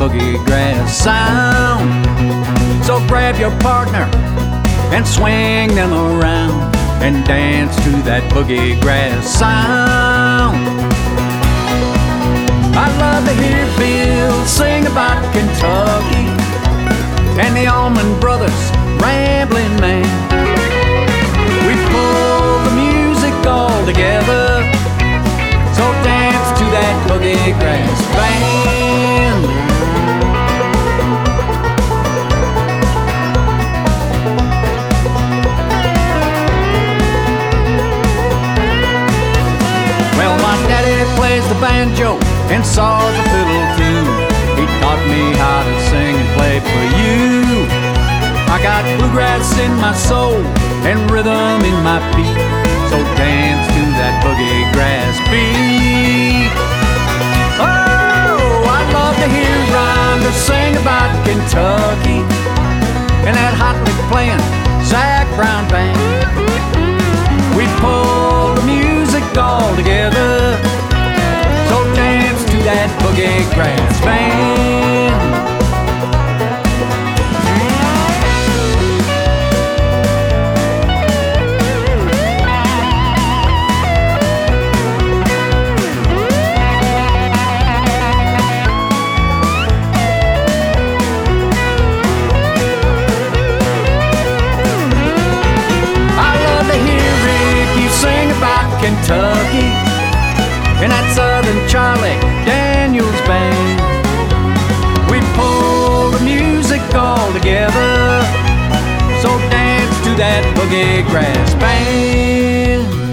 boogie grass sound. So grab your partner and swing them around and dance to that boogie grass sound. I love to hear Bill sing about Kentucky and the Allman Brothers rambling man. We pull the music all together, so dance to that boogie grass band. Well, my daddy plays the banjo and saws a fiddle too. He taught me how to sing and play for you. I got bluegrass in my soul and rhythm in my feet, so dance to that boogie grass beat. Oh, I love to hear Rhonda sing about Kentucky and that hot lick playing Zac Brown band. We pull the music all together, so dance to that boogie grass band. Kentucky and that Southern Charlie Daniels band. We pull the music all together, so dance to that boogie grass band.